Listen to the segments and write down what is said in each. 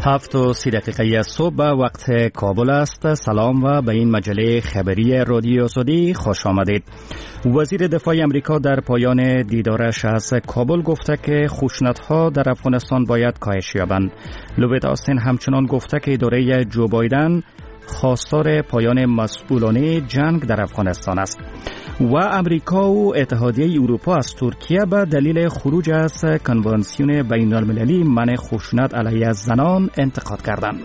7:30 صبح وقت کابل است. سلام و به این مجله خبری رادیو آزادی خوش آمدید. وزیر دفاع امریکا در پایان دیدارش از کابل گفته که خشونت‌ها در افغانستان باید کاهش یابند. لوید آستین همچنان گفته که اداره جو بایدن خواستار پایان مسئولانه جنگ در افغانستان است. و امریکا و اتحادیه اروپا از ترکیه به دلیل خروج از کنوانسیون بین المللی منع خشونت علیه زنان انتقاد کردند.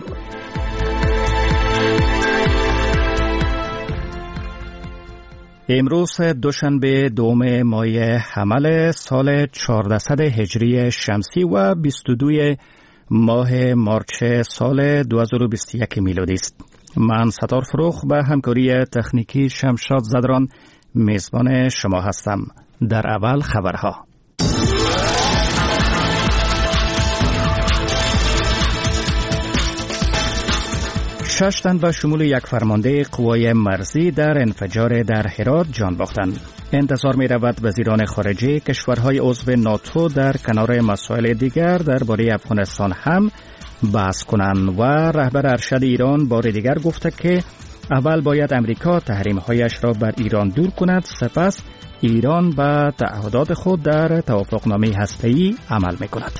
امروز دوشنبه دوم ماه حمل سال 1400 هجری شمسی و 22 ماه مارچ سال 2021 میلادی است. من ستار فروخ به همکاری تکنیکی شمشاد زدران میزبان شما هستم. در اول خبرها. 6 تن به شمول یک فرمانده قوای مرزی در انفجار در هرات جان باختند. انتظار می رود وزیران خارجه کشورهای عضو ناتو در کنار مسائل دیگر درباره افغانستان هم بحث کنند و رهبر ارشد ایران بار دیگر گفته که اول باید امریکا تحریم‌هایش را بر ایران دور کند، سپس ایران به تعهدات خود در توافقنامه هسته‌ای عمل می‌کند.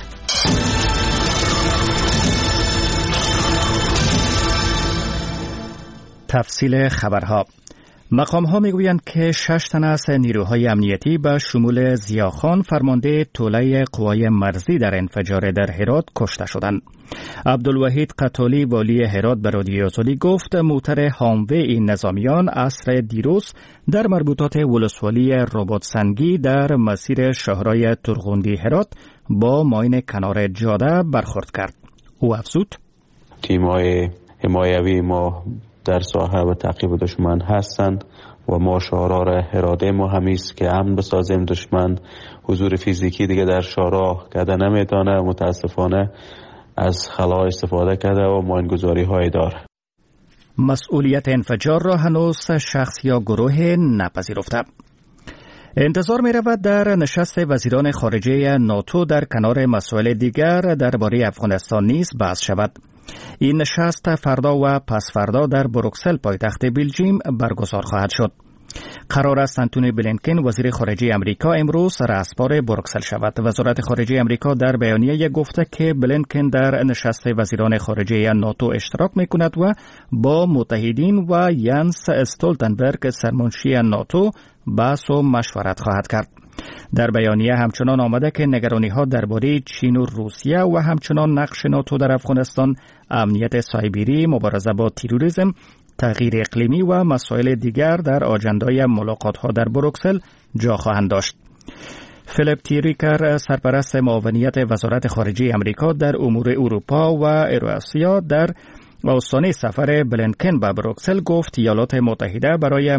تفصیل خبرها. مقام‌ها می‌گویند که 6 تن از نیروهای امنیتی به شمول ضیاخان فرمانده توله قوای مرزی در انفجار در هرات کشته شدند. عبدالوحید قتالی والی هرات به رادیو آزادی گفت موتر هاموی این نظامیان عصر دیروز در مربوطات ولسوالی رباطسنگی در مسیر شاهرای ترغوندی هرات با ماین کنار جاده برخورد کرد. او افزود: تیم‌های حمایوی ما در ساحه و تعقیب دشمن هستند و ما شعار اراده ما همیست که امن بسازیم. دشمن حضور فیزیکی دیگه در شارع کرده نمیتونه، متاسفانه از خلا استفاده کرده و ماینگذاری های داره. مسئولیت انفجار را هنوز شخص یا گروه نپذیرفته. انتظار می رود در نشست وزیران خارجه ناتو در کنار مسائل دیگر درباره افغانستان نیز بحث شود. این نشست فردا و پس فردا در بروکسل پایتخت بلژیم برگزار خواهد شد. قرار است انتونی بلینکن وزیر خارجه امریکا امروز رأسپار بروکسل شود. وزارت خارجه امریکا در بیانیه گفته که بلینکن در نشست وزیران خارجه ناتو اشتراک می‌کند و با متحدین و ینس استولتنبرگ سرمنشی ناتو بحث و مشورت خواهد کرد. در بیانیه همچنان آمده که نگرانی‌ها درباره چین و روسیه و همچنان نقش ناتو در افغانستان، امنیت سایبری، مبارزه با تروریسم، تغییر اقلیمی و مسائل دیگر در آجندای ملاقات‌ها در بروکسل جا خواهند داشت. فیلیپ تیریکر سرپرست معاونیت وزارت خارجه امریکا در امور اروپا و ایراسیا در آستانه سفر بلینکن به بروکسل گفت ایالات متحده برای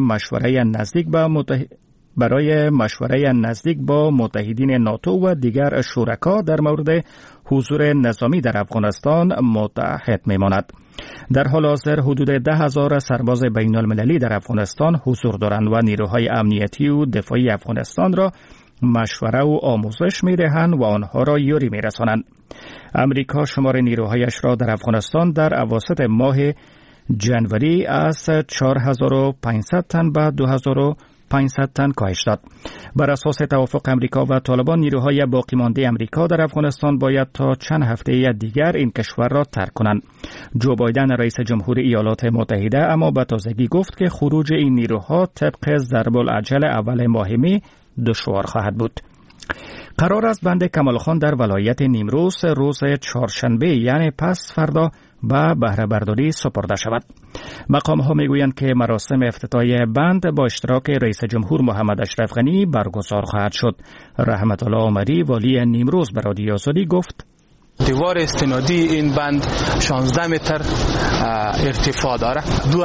مشوره نزدیک با متحدین ناتو و دیگر شرکا در مورد حضور نظامی در افغانستان متحد میماند. در حال حاضر حدود 10,000 سرباز بین المللی در افغانستان حضور دارند و نیروهای امنیتی و دفاعی افغانستان را مشوره و آموزش می‌دهند و آنها را یاری می‌رسانند. امریکا شمار نیروهایش را در افغانستان در اواسط ماه جنوری از 4,500 تن به 2,500 تن کاهش داد. بر اساس توافق امریکا و طالبان نیروهای باقی مانده امریکا در افغانستان باید تا چند هفته دیگر این کشور را ترک کنند. جو بایدن رئیس جمهور ایالات متحده اما به تازگی گفت که خروج این نیروها طبق ضرب العجل اول ماه می دشوار خواهد بود. قرار است بند کمال خان در ولایت نیمروز روز چهارشنبه یعنی پس فردا به بهره برداری سپرده شود. مقام ها میگویند که مراسم افتتاحیه بند با اشتراک رئیس جمهور محمد اشرف غنی برگزار خواهد شد. رحمت الله عمری والی نیمروز به رادیو آزادی گفت: دیوار استنادی این بند 16 متر ارتفاع داره.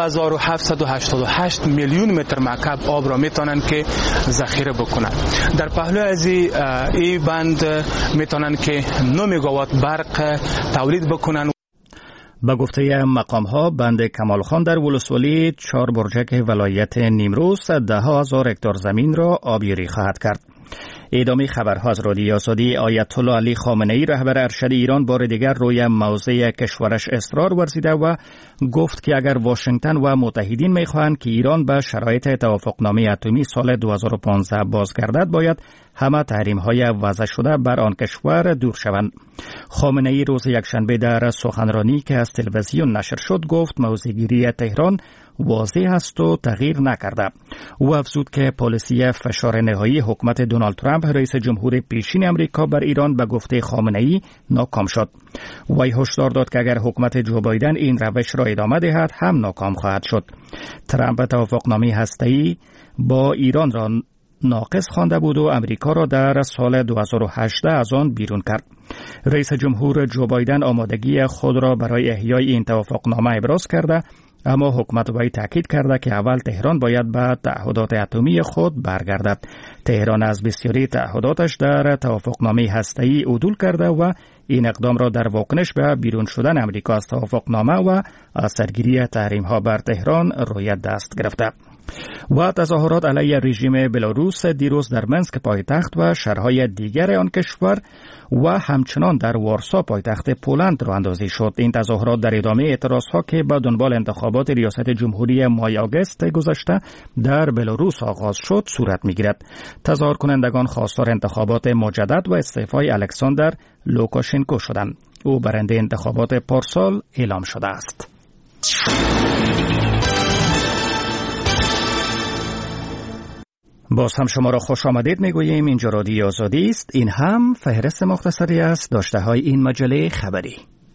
2788 میلیون متر مکعب آب را میتونن که ذخیره بکنن. در پهلو از این بند میتونن که 9 مگاوات برق تولید بکنن. با گفته مقام‌ها بند کمال خان در ولسوالی 4 برجک ولایت نیمروز 10,000 هکتار زمین را آبیاری خواهد کرد. ادامه خبرها از رادیو آزادی. آیت الله علی خامنه ای رهبر ارشد ایران بار دیگر روی موضع کشورش اصرار ورزیده و گفت که اگر واشنگتن و متحدین میخواهند که ایران به شرایط توافقنامه اتمی سال 2015 بازگردد، باید همه تحریم‌های وضع شده بر آن کشور دور شوند. خامنه ای روز یکشنبه در سخنرانی که از تلویزیون نشر شد گفت موضع‌گیری تهران واضح است و تغییر نکرده. او افزود که پالیسی فشار نهایی حکومت دونالد ترامپ رئیس جمهور پیشین امریکا بر ایران به گفته خامنه ای ناکام شد. وی هشدار داد که اگر حکومت جو بایدن این روش را ادامه دهد هم ناکام خواهد شد. ترامپ توافقنامه هسته‌ای با ایران را ناقص خوانده بود و امریکا را در سال 2018 از آن بیرون کرد. رئیس جمهور جو بایدن آمادگی خود را برای احیای این توافقنامه ابراز کرده، اما حکومت وی تاکید کرده که اول تهران باید به تعهدات اتمی خود برگردد. تهران از بسیاری تعهداتش در توافقنامه هسته‌ای عدول کرده و این اقدام را در واکنش به بیرون شدن امریکا از توافقنامه و اثرگیری تحریم‌ها بر تهران روی دست گرفته. و تظاهرات علیه رژیم بلاروس دیروز در منسک پایتخت و شهرهای دیگر آن کشور و همچنان در وارسا پایتخت پولند راه اندازی شد. این تظاهرات در ادامه اعتراضها که به دنبال انتخابات ریاست جمهوری مای آگوست گذشته در بلاروس آغاز شد صورت می‌گیرد. تظاهر کنندگان خواستار انتخابات مجدد و استعفای الکساندر لوکاشنکو شدند. او برنده انتخابات پارسال اعلام شده است. باز هم شما را خوش آمدید میگوییم. اینجا رادیو آزادی است. این هم فهرست مختصری است داشته های این مجله خبری.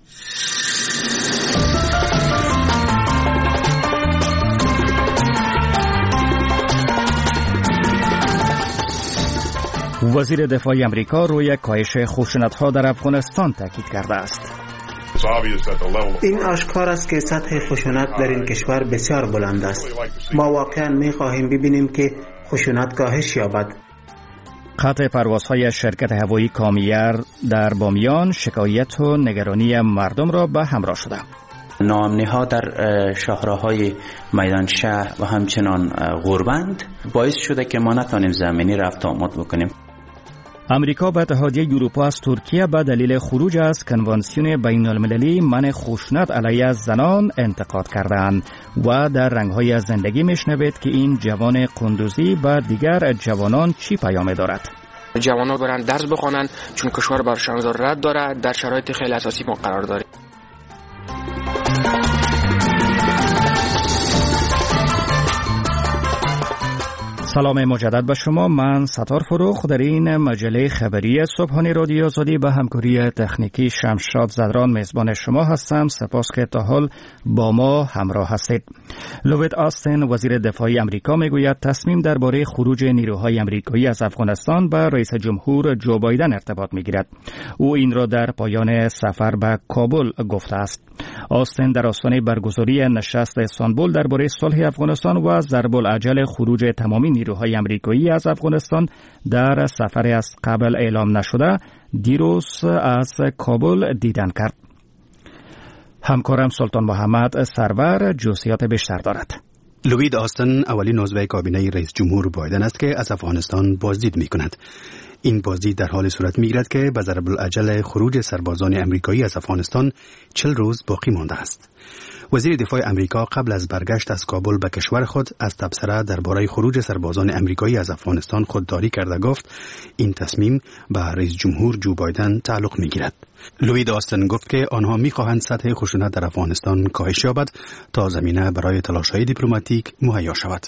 وزیر دفاع امریکا روی کاهش خشونت‌ها در افغانستان تاکید کرده است. این آشکار است که سطح خشونت در این کشور بسیار بلند است. ما واقعا می‌خواهیم ببینیم که خشونت کاهش یابد. قطع پروازهای شرکت هوایی کامیر در بامیان شکایت و نگرانی مردم را به همراه شده. ناامنی‌ها در شاهراهای میدان شهر و همچنان غوربند باعث شده که ما نتوانیم زمینی رفت آمد بکنیم. امریکا و اتحادیه اروپا از ترکیه به دلیل خروج از کنوانسیون بین‌المللی منع خشونت علیه زنان انتقاد کردند و در رنگ‌های زندگی میشنوید که این جوان قندوزی به دیگر جوانان چی پیام دارد. جوانان برند درس بخوانند چون کشور برشان ضرورت دارد. در شرایط خیلی اساسی ما قرار داریم. سلام مجدد به شما. من ستار فروخ در این مجله خبری صبحانه رادیو آزادی به همکاری تکنیکی شمشاد زدران میزبان شما هستم. سپاس که تا حال با ما همراه هستید. لوید آستن وزیر دفاع امریکا میگوید تصمیم درباره خروج نیروهای امریکایی از افغانستان به رئیس جمهور جو بایدن ارتباط میگیرد. او این را در پایان سفر به کابل گفته است. آستن در آستانه برگزاری نشست استانبول درباره صلح افغانستان و ضرب العجل خروج تمامی نیروهای امریکایی از افغانستان در سفر از قبل اعلام نشده دیروز از کابل دیدن کرد. همکارم سلطان محمد سرور جزئیات بیشتر دارد. لوید آستن اولین عضو کابینه رئیس جمهور بایدن است که از افغانستان بازدید می‌کند. این بازدید در حال صورت می‌گیرد که به ضرب العجل خروج سربازان امریکایی از افغانستان 40 روز باقی مانده است. وزیر دفاع امریکا قبل از برگشت از کابل به کشور خود از تبصره درباره خروج سربازان امریکایی از افغانستان خودداری کرده گفت این تصمیم به رئیس جمهور جو بایدن تعلق می‌گیرد. لوید آستن گفت که آنها می‌خواهند سطح خشونت در افغانستان کاهش یابد تا زمینه برای تلاش‌های دیپلماتیک مهیا شود.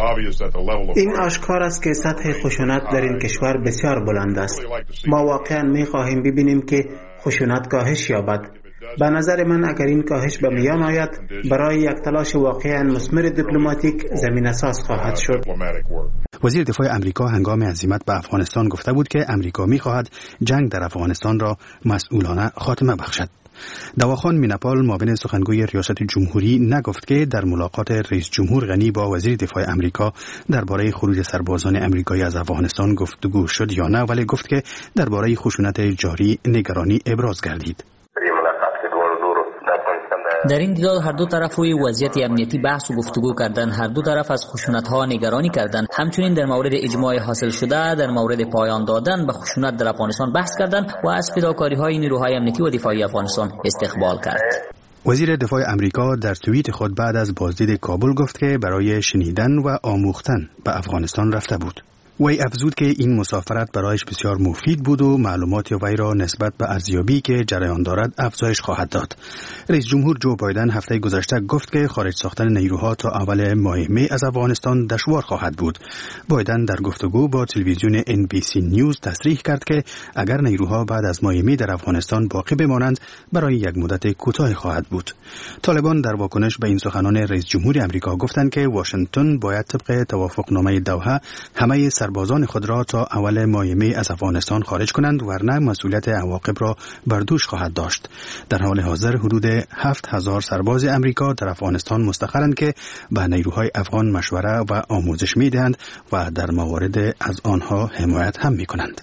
این آشکار است که سطح خشونت در این کشور بسیار بلند است. ما واقعا می‌خواهیم ببینیم که خشونت کاهش یابد. به نظر من اگر این کاهش به میان آید برای یک تلاش واقعا مثمر دیپلماتیک زمینه ساز خواهد شد. وزیر دفاع امریکا هنگام عزیمت به افغانستان گفته بود که امریکا می‌خواهد جنگ در افغانستان را مسئولانه خاتمه بخشد. دواخان میناپال معاون سخنگوی ریاست جمهوری نگفت که در ملاقات رئیس جمهور غنی با وزیر دفاع امریکا درباره خروج سربازان امریکایی از افغانستان گفتگو شد یا نه، ولی گفت که درباره خشونت جاری نگرانی ابراز گردید. در این دیدار هر دو طرف روی وضعیت امنیتی بحث و گفتگو کردند. هر دو طرف از خشونت‌ها نگرانی کردند. همچنین در مورد اجماع حاصل شده در مورد پایان دادن به خشونت در افغانستان بحث کردند و از فداکاری‌های نیروهای امنیتی و دفاعی افغانستان استقبال کرد. وزیر دفاع امریکا در توییت خود بعد از بازدید کابل گفت که برای شنیدن و آموختن به افغانستان رفته بود. وی افزود که این مسافرت برایش بسیار مفید بود و معلومات وی را نسبت به ارزیابی که جریان دارد افزایش خواهد داد. رئیس جمهور جو بایدن هفته گذشته گفت که خارج ساختن نیروها تا اول ماه می از افغانستان دشوار خواهد بود. بایدن در گفتگو با تلویزیون NBC نیوز تصریح کرد که اگر نیروها بعد از ماه می در افغانستان باقی بمانند برای یک مدت کوتاه خواهد بود. طالبان در واکنش به این سخنان رئیس جمهور آمریکا گفتند که واشنگتن باید طبق توافقنامه دوحه همه سربازان خود را تا اول ماه می از افغانستان خارج کنند، ورنه مسئولیت عواقب را بر دوش خواهد داشت. در حال حاضر حدود 7000 سرباز امریکا در افغانستان مستقرند که به نیروهای افغان مشوره و آموزش می‌دهند و در موارد از آنها حمایت هم می‌کنند.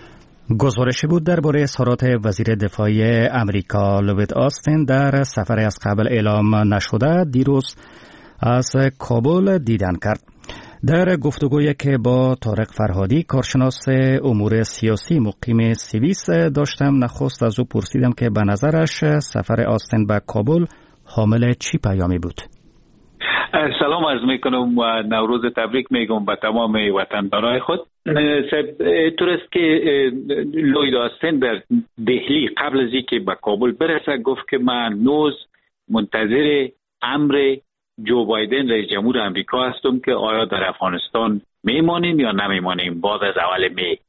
گزارشی بود درباره اظهارات وزیر دفاع امریکا لوید آستین در سفر از قبل اعلام نشده دیروز از کابل دیدن کرد. در گفتگویی که با طارق فرهادی کارشناس امور سیاسی مقیم سوئیس داشتم، نخست از او پرسیدم که به نظرش سفر آستین به کابل حامل چی پیامی بود. سلام عرض میکنم و نوروز تبریک میگم به تمام وطندارای خود. طور است که لوید آستین در دهلی قبل از اینکه به کابل برسه گفت که من نوز منتظر امر جو بایدن رئیس جمهور امریکا هستم که آیا در افغانستان میمانیم یا نمیمانیم بعد از اول می.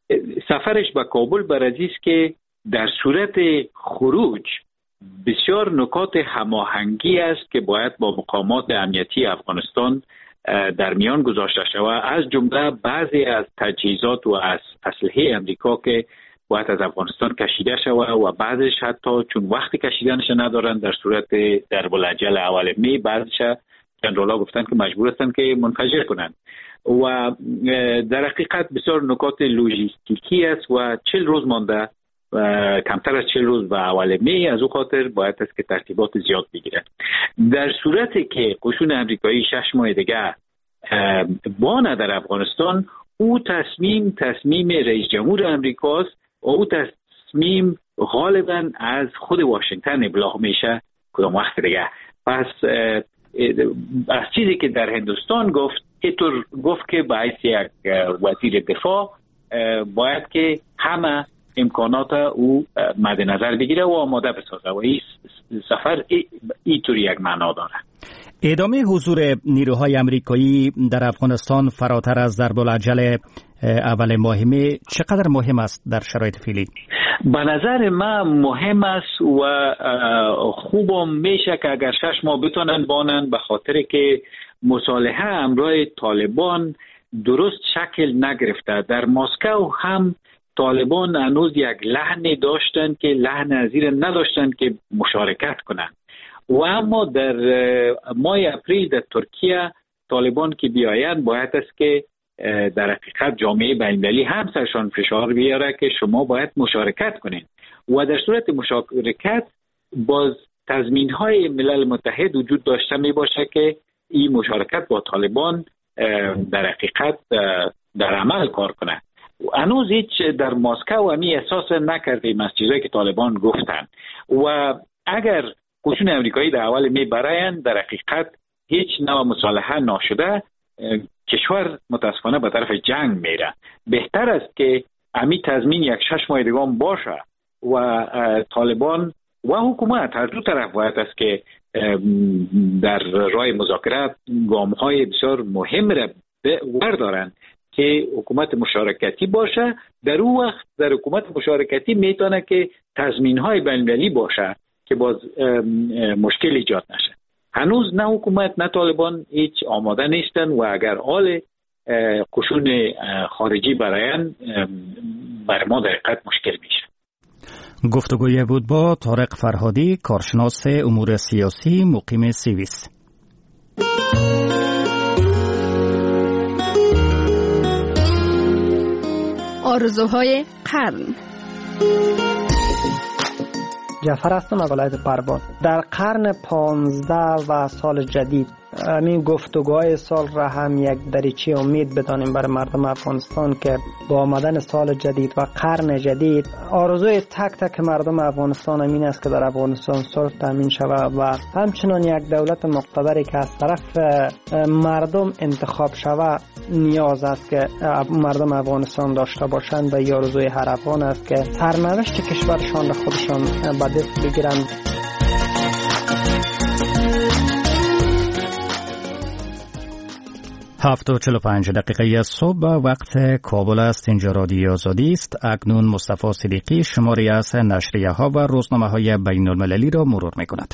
سفرش به کابل برای است که در صورت خروج بسیار نکات هماهنگی است که باید با مقامات امنیتی افغانستان در میان گذاشته شود، از جمله بعضی از تجهیزات و از اسلحه امریکا که باید از افغانستان کشیده شود و بعضش حتی چون وقت کشیدنش ندارن در صورت در بلجل اول می بعضش جنرالا گفتن که مجبور هستن که منفجر کنند و در حقیقت بسیار نکات لوجستیکی است و 40 روز مانده کمتر از 40 روز به اول می، از او خاطر باید است که ترتیبات زیاد بگیرد. در صورتی که قشون امریکایی 6 ماه دیگه بانه در افغانستان، او تصمیم رئیس جمهور امریکاست و او تصمیم غالبا از خود واشنگتن ابلاغ میشه کدام وقت دیگه. پس از چیزی که در هندوستان گفت که باید یک وزیر دفاع باید که همه امکانات او مد نظر بگیره و آماده بسازه و این سفر اینطوری یک معنا داره. ادامه حضور نیروهای امریکایی در افغانستان فراتر از ضرب الاجل اول ماه می چقدر مهم است در شرایط فعلی؟ به نظر من مهم است و خوبم میشه که اگر 6 ماه بتونن بانن، به خاطر که مصالحه همراه طالبان درست شکل نگرفته. در مسکو هم طالبان هنوز یک لحنی داشتن که لحن ازیر نداشتن که مشارکت کنند و اما در ماه اپریل در ترکیه طالبان که بیاین باید است که در حقیقت جامعه بین‌المللی هم سرشان فشار بیاره که شما باید مشارکت کنین و در صورت مشارکت باز تضمین‌های ملل متحد وجود داشته می باشه که این مشارکت با طالبان در حقیقت در عمل کار کنه. هنوز هیچ در مسکو همی احساس نکردیم از چیزایی که طالبان گفتن و اگر قشون امریکایی در اول می براین در حقیقت هیچ نوع مصالحه ناشده، کشور متاسفانه به طرف جنگ میره. بهتر است که همی تضمین یک 6 ماه دیگه باشه و طالبان و حکومت هر دو طرف باید است که در راه مذاکرات گام‌های بسیار مهم را بردارن که حکومت مشارکتی باشه. در اون وقت در حکومت مشارکتی میتونه که تضمین‌های بین‌المللی باشه که باز مشکل ایجاد نشه. هنوز نه حکومت نه طالبان هیچ آماده نیستن و اگر حال قشون خارجی براین بر ما در حقیقت مشکل میشه. گفتگوی بود با طارق فرهادی کارشناس امور سیاسی مقیم سوئیس. آرزوهای قرن. جعفر هستم از ولایت پروان. در قرن 15 و سال جدید همین گفتگوهای سال را هم یک دریچه امید بدانیم برای مردم افغانستان که با آمدن سال جدید و قرن جدید آرزوی تک تک مردم افغانستان همین است که در افغانستان صلح تامین شود و همچنان یک دولت مقتدری که از طرف مردم انتخاب شود نیاز است که مردم افغانستان داشته باشند و آرزوی هر افغان است که سرنوشت کشورشان را خودشان به دست بگیرند. 7:45 دقیقه صبح وقت کابل است. اینجا رادیو آزادی است. اکنون مصطفی صدیقی شماری از نشریه ها و روزنامه های بین المللی را مرور می کند.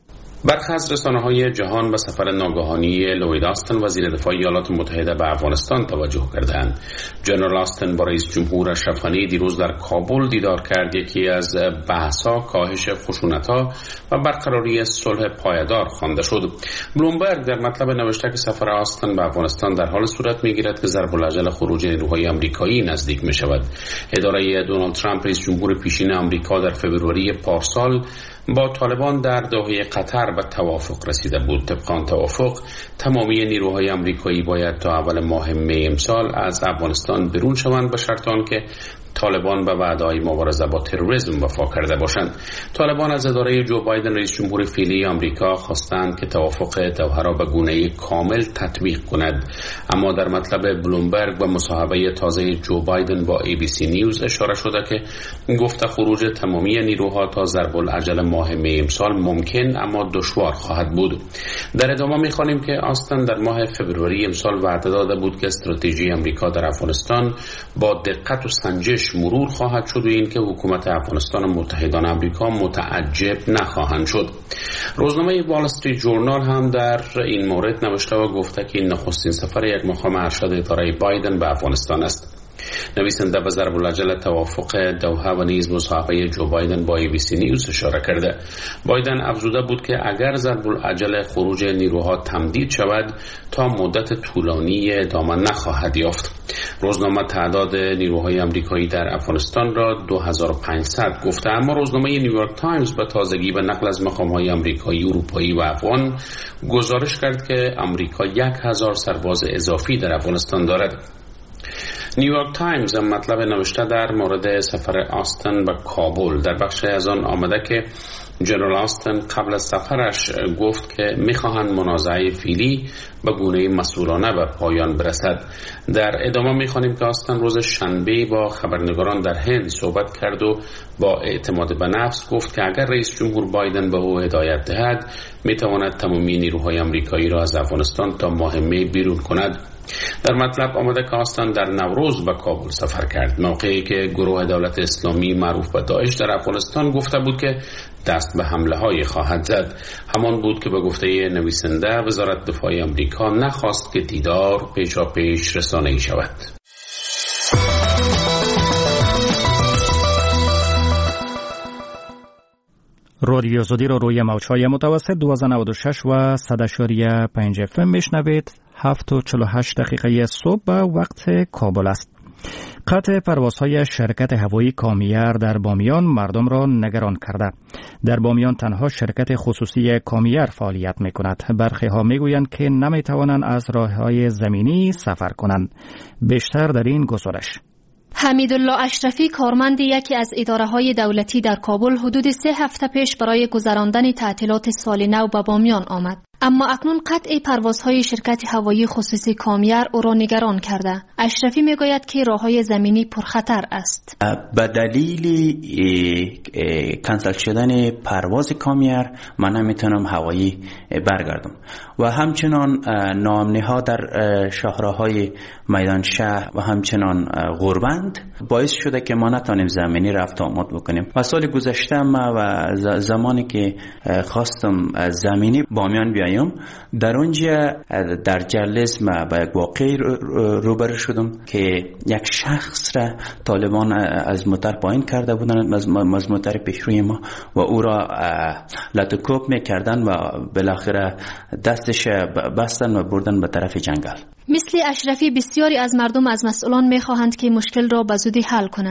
برخی از رسانه‌های جهان به سفر ناگهانی لوید آستن وزیر دفاع ایالات متحده به افغانستان توجه کردند. جنرال آستن با رئیس جمهور اشرف غنی دیروز در کابل دیدار کرد. یکی از بحث‌ها کاهش خشونت‌ها و برقراری صلح پایدار خوانده شد. بلومبرگ در مطلب نوشته که سفر آستن به افغانستان در حال صورت می‌گیرد که ضرب العجل خروج نیروهای آمریکایی نزدیک می‌شود. اداره دونالد ترامپ رئیس جمهور پیشین آمریکا در فوریه پارسال با طالبان در دوحه قطر به توافق رسیده بود. طبق آن توافق تمامی نیروهای آمریکایی باید تا اول ماه می امسال از افغانستان بیرون شوند به شرط آنکه طالبان به وعده‌های مبارزه با تروریسم وفا کرده باشند. طالبان از اداره جو بایدن رئیس جمهور فعلی آمریکا خواستند که توافق دوحه را به گونه‌ای کامل تطبیق کند، اما در مطلب بلومبرگ و مصاحبه تازه جو بایدن با ABC نیوز اشاره شده که گفته خروج تمامی نیروها تا ضرب العجل ماه می امسال ممکن اما دشوار خواهد بود. در ادامه می‌خوانیم که آستن در ماه فوریه امسال وعده داده بود که استراتژی آمریکا در افغانستان با دقت و سنجش مرور خواهد شد و این که حکومت افغانستان و متحدان آمریکا متعجب نخواهند شد. روزنامه وال استریت ژورنال هم در این مورد نوشته و گفته که این نخستین سفر یک مقام ارشد اداره بایدن به افغانستان است. نویسنده به ضرب العجل توافق دوحه و نیز مصاحبه جو بایدن با ABC نیوز اشاره کرده. بایدن افزوده بود که اگر ضرب العجل خروج نیروها تمدید شود تا مدت طولانی ادامه نخواهد یافت. روزنامه تعداد نیروهای آمریکایی در افغانستان را 2500 گفته، اما روزنامه نیویورک تایمز به تازگی به نقل از مقام‌های آمریکایی، اروپایی و افغان گزارش کرد که آمریکا 1000 سرباز اضافی در افغانستان دارد. نیویورک تایمز هم مطلب نوشته در مورد سفر آستن به کابل. در بخش از آن آمده که جنرال آستن قبل از سفرش گفت که میخواهند منازعه فعلی به گونه مسئولانه به پایان برسد. در ادامه میخوانیم که آستن روز شنبه با خبرنگاران در هند صحبت کرد و با اعتماد به نفس گفت که اگر رئیس جمهور بایدن به او هدایت دهد میتواند تمامی نیروهای آمریکایی را از افغانستان تا ماه می بیرون کند. در مطلب آمده که آستن در نوروز به کابل سفر کرد، موقعی که گروه دولت اسلامی معروف به داعش در افغانستان گفته بود که دست به حمله های خواهد زد. همان بود که به گفته نویسنده وزارت دفاع آمریکا نخواست که دیدار پیشاپیش رسانه‌ای شود. رادیو آزادی را روی موج‌های متوسط 1296 و 100.5 FM میشنوید. 7:48 دقیقه صبح وقت کابل است. قطع پروازهای شرکت هوایی کامیر در بامیان مردم را نگران کرده. در بامیان تنها شرکت خصوصی کامیر فعالیت می کند. برخی ها می گویند که نمی توانند از راههای زمینی سفر کنند. بیشتر در این گزارش. حمیدالله اشرفی کارمند یکی از اداره‌های دولتی در کابل حدود 3 هفته پیش برای گذراندن تعطیلات سال نو به بامیان آمد. اما اکنون قطع پروازهای شرکت هوایی خصوصی کامیر او را نگران کرده. اشرفی میگوید که راههای زمینی پرخطر است. به دلیل کنسل شدن پرواز کامیر من نمیتونم هوایی برگردم و همچنان ناامنی‌ها در شهرهای میدان شهر و همچنان غوربند باعث شده که ما نتونیم زمینی رفت آمد بکنیم. و سال گذشته ما و زمانی که خواستم زمینی بامیان بیایم در اونجا در جلس ما با یک واقعی روبرو شدم که یک شخص را طالبان از موتر پایین کرده بودند، از موتر پیشروی ما و او را لطوکوب میکردن و بالاخره دستش بستن و بردن به طرف جنگل. مثل اشرفی بسیاری از مردم از مسئولان میخواهند که مشکل را به زودی حل کنند.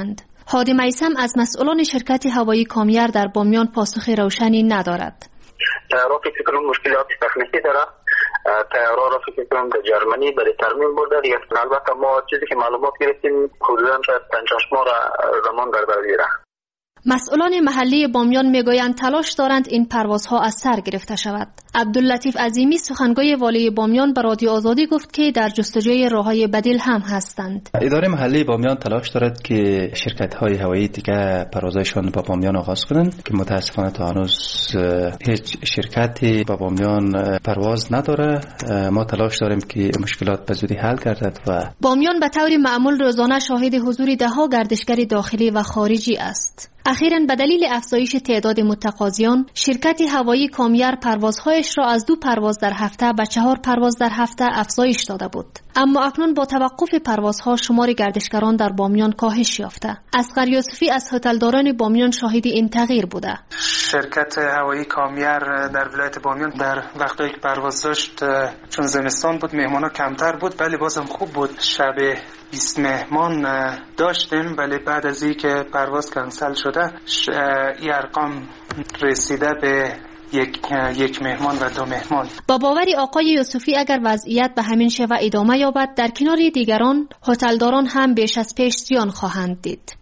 هادی میثم از مسئولان شرکت هوایی کامیار در بامیان پاسخ روشنی ندارد. طیاره فکر کنم مشکلات تکنیکی داره. طیاره را فکر کنم در جرمنی برای ترمیم برده. البته ما چیزی که معلومات گرفتیم حدودا شاید 5-6 ماه زمان در بر گیره. مسئولان محلی بامیان میگویند تلاش دارند این پروازها از سر گرفته شود. عبداللطیف عظیمی سخنگوی والی بامیان به رادیو آزادی گفت که در جستجوی راههای بدیل هم هستند. اداره محلی بامیان تلاش دارد که شرکت‌های هوایی دیگه پروازشان با بامیان آغاز کنند که متاسفانه تا هنوز هیچ شرکتی با بامیان پرواز نداره. ما تلاش داریم که مشکلات به زودی حل گردد. و بامیان به طور معمول روزانه شاهد حضور ده‌ها گردشگر داخلی و خارجی است. اخیراً به دلیل افزایش تعداد متقاضیان، شرکت هوایی کامیار پروازهایش را از 2 پرواز در هفته به 4 پرواز در هفته افزایش داده بود. اما اکنون با توقف پروازها شمار گردشگران در بامیان کاهش یافته. اصغر یوسفی از هتلداران بامیان شاهد این تغییر بوده. شرکت هوایی کامیار در ولایت بامیان در وقتی که پرواز داشت، چون زمستان بود مهمانا کمتر بود، ولی بازم خوب بود. شب 20 مهمان داشتیم، ولی بعد از این که پرواز کنسل شده این ارقام رسیده به یک مهمان و 2 مهمان. با باوری آقای یوسفی اگر وضعیت به همین شیوه ادامه یابد، در کنار دیگران هتلداران هم بیش از پیش زیان خواهند دید.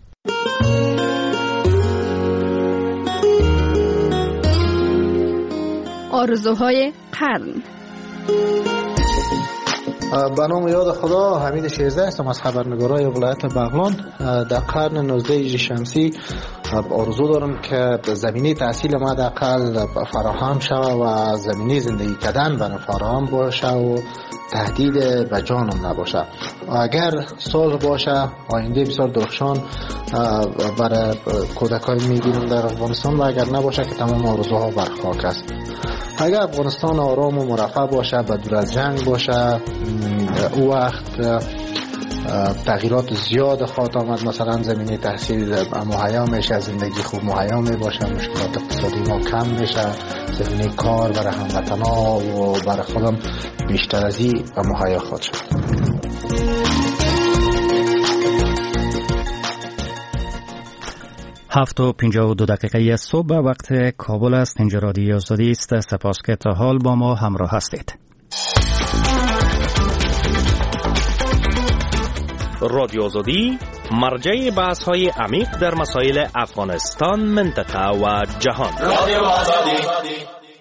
آرزوهای قرن. به نام یاد خدا، حمید شیرزه هستم از خبرنگارای ولایت بغلان. در قرن 19 هجری شمسی آرزو دارم که زمینه تحصیل ما دقیقاً فراهم شود و زمینه زندگی کردن برای فراهم باشه و تهدید به جانم نباشه. اگر صلح باشه آینده بسیار درخشان برای کودکان می‌بینیم در افغانستان و اگر نباشه که تمام آرزوها بر خاک است. اگر افغانستان آرام و مرفه باشه، به دور از جنگ باشه، او وقت تغییرات زیاد خواهد آمد. مثلا زمینه تحصیل مهیا میشه، زندگی خوب مهیا میباشه، مشکلات اقتصادی ما کم میشه، زمینه کار برای هموطنا و برای خودم بیشتر از این مهیا خواهد شد. 7:52 صبح وقت کابل است. اینجا رادیو آزادی است. سپاس که تا حال با ما همراه هستید. رادیو آزادی مرجع بحث‌های عمیق در مسائل افغانستان، منطقه و جهان. رادیو آزادی.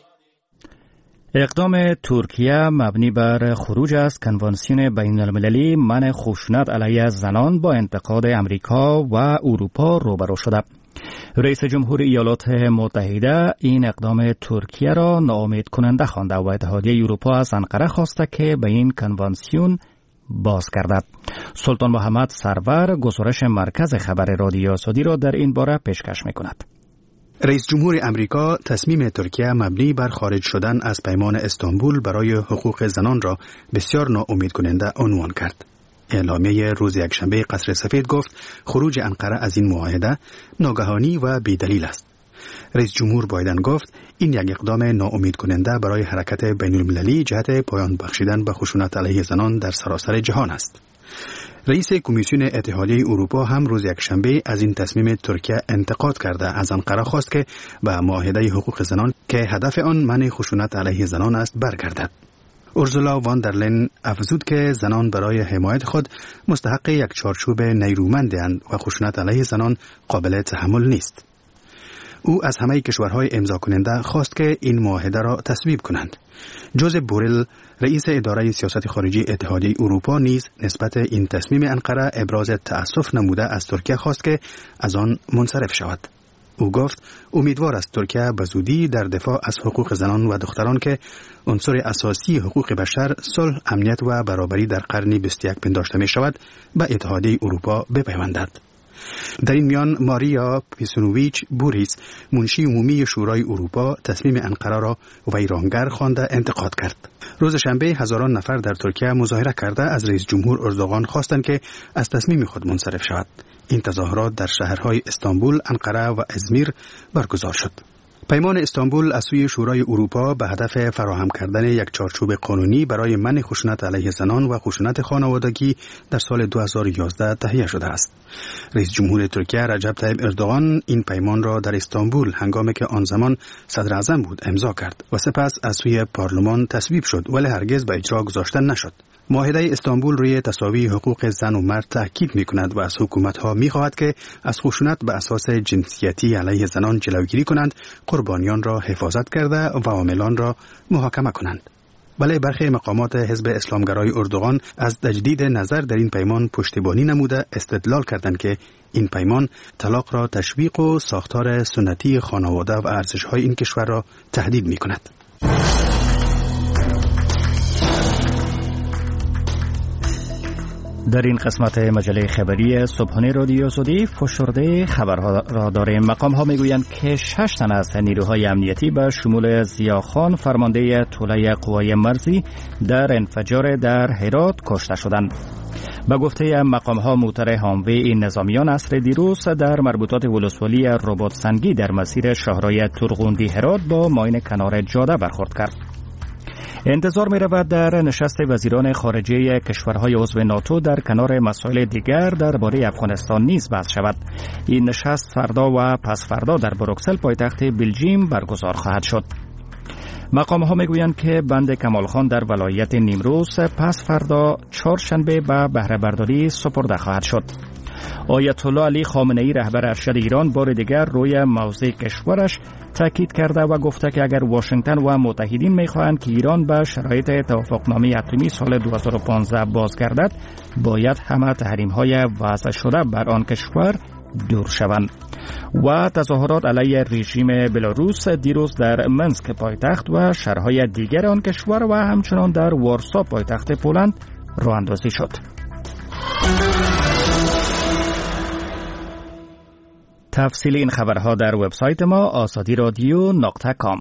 اقدام ترکیه مبنی بر خروج از کنوانسیون بین المللی منع خشونت علیه زنان با انتقاد امریکا و اروپا روبرو شده. رئیس جمهور ایالات متحده این اقدام ترکیه را ناامید کننده خوانده و اتحادیه اروپا از انقره خواسته که به این کنوانسیون باز گردد. سلطان محمد سرور گزارش مرکز خبر رادیو آزادی را در این باره پیشکش می‌کند. رئیس جمهور امریکا تصمیم ترکیه مبنی بر خارج شدن از پیمان استانبول برای حقوق زنان را بسیار ناامید کننده عنوان کرد. اعلامیه روز یکشنبه قصر سفید گفت خروج انقره از این معاهده ناگهانی و بی‌دلیل است. رئیس جمهور بایدن گفت این یک اقدام ناامید کننده برای حرکت بین المللی جهت پایان بخشیدن به خشونت علیه زنان در سراسر جهان است. رئیس کمیسیون اتحادیه اروپا هم روز یکشنبه از این تصمیم ترکیه انتقاد کرده از انقره خواست که به معاهده حقوق زنان که هدف آن منع خشونت علیه زنان است برگردد. اورسولا وان در لین افزود که زنان برای حمایت خود مستحق یک چارچوب نیرومندند و خشونت علیه زنان قابل تحمل نیست. او از همه کشورهای امضا کننده خواست که این معاهده را تصویب کنند. جوزف بوریل رئیس اداره سیاست خارجی اتحادیه اروپا نیز نسبت این تصمیم انقره ابراز تأسف نموده از ترکیه خواست که از آن منصرف شود. او گفت امیدوار است ترکیه به زودی در دفاع از حقوق زنان و دختران که عنصر اساسی حقوق بشر، صلح، امنیت و برابری در قرن 21 پنداشته می شود به اتحادیه اروپا بپیوندد. در این میان ماریا پیسونوویچ بوریس منشی عمومی شورای اروپا تصمیم انقره را ویرانگر خوانده انتقاد کرد. روز شنبه هزاران نفر در ترکیه مظاهره کرده از رئیس جمهور اردوغان خواستند که از تصمیم خود منصرف شود. این تظاهرات در شهرهای استانبول، انقره و ازمیر برگزار شد. پیمان استانبول از سوی شورای اروپا به هدف فراهم کردن یک چارچوب قانونی برای منع خشونت علیه زنان و خشونت خانوادگی در سال 2011 تهیه شده است. رئیس جمهور ترکیه رجب طیب اردوغان این پیمان را در استانبول هنگامی که آن زمان صدر اعظم بود امضا کرد و سپس از سوی پارلمان تصویب شد ولی هرگز به اجرا گذاشته نشد. معاهده استانبول روی تساوی حقوق زن و مرد تاکید می‌کند و از حکومت‌ها می‌خواهد که از خشونت به اساس جنسیتی علیه زنان جلوگیری کنند، قربانیان را حفاظت کرده و عاملان را محاکمه کنند. ولی برخی مقامات حزب اسلامگرای اردوغان از تجدید نظر در این پیمان پشتیبانی نموده استدلال کردند که این پیمان طلاق را تشویق و ساختار سنتی خانواده و ارزش‌های این کشور را تهدید می‌کند. در این قسمت مجله خبری صبحانه رادیو سعودی فشرده خبرها را داریم. مقام ها میگویند که 6 تن از نیروهای امنیتی به شمول زیاخان فرمانده طوله قوای مرزی در انفجار در هرات کشته شدند. به گفته مقام ها موتر هاموی نظامیان عصر دیروز در مربوطات ولسوالی رباط سنگی در مسیر شاهراه ترغوندی هرات با ماین کنار جاده برخورد کرد. انتظار می رود در نشست وزیران خارجه کشورهای عضو ناتو در کنار مسائل دیگر درباره افغانستان نیز بحث شود. این نشست فردا و پس فردا در بروکسل پایتخت بلژیم برگزار خواهد شد. مقام ها می گویند که بند کمال خان در ولایت نیمروز پس فردا چهارشنبه به بهره برداری سپرده خواهد شد. آیت الله علی خامنه ای رهبر ارشد ایران بار دیگر روی موضع کشورش تاکید کرده و گفته که اگر واشنگتن و متحدین می‌خواهند که ایران به شرایط توافقنامه اتمی سال 2015 بازگردد، باید همه تحریم‌های وضع شده بر آن کشور دور شوند. و تظاهرات علیه رژیم بلاروس دیروز در منسک پایتخت و شهرهای دیگر آن کشور و همچنان در وارسا پایتخت پولند راه اندازی شد. تفصیل این خبرها در وبسایت ما azadi radio.com.